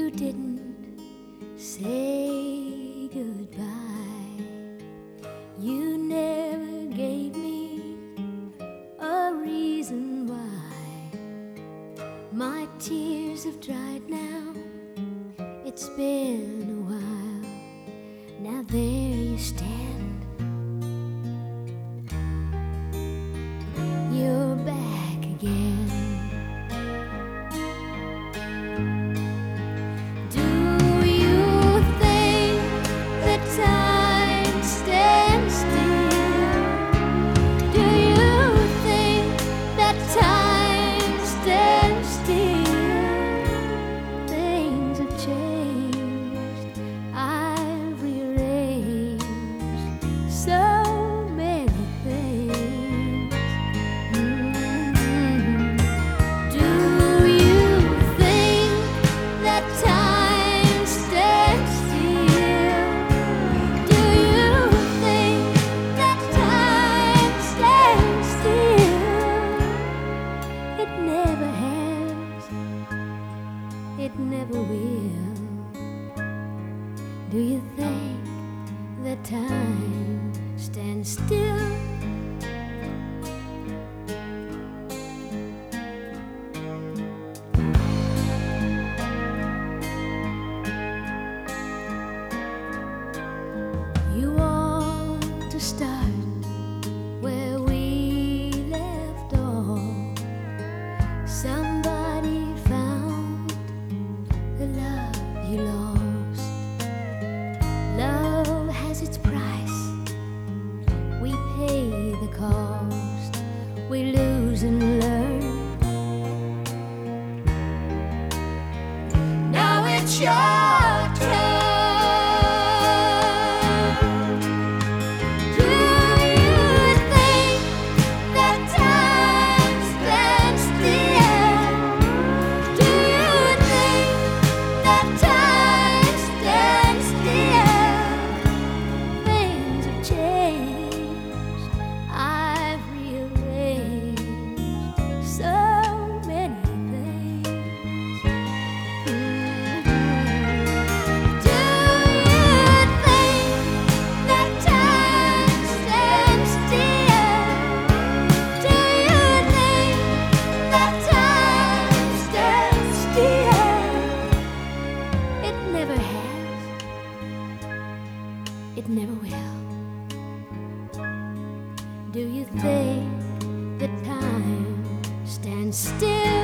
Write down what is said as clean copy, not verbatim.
You didn't say goodbye. You never gave me a reason why. My tears have dried now. It's been a while. Now there you stand. You're back again. Do you think that time stands still? Do you think that time stands still? Things have changed. I've rearranged so many things. It never will. Do you think that time stands still? You want to start where we left off. Somebody found the love you lost. Love has its price. We pay the cost. We lose and learn. Now it's your turn. It never will. Do you think that time stands still?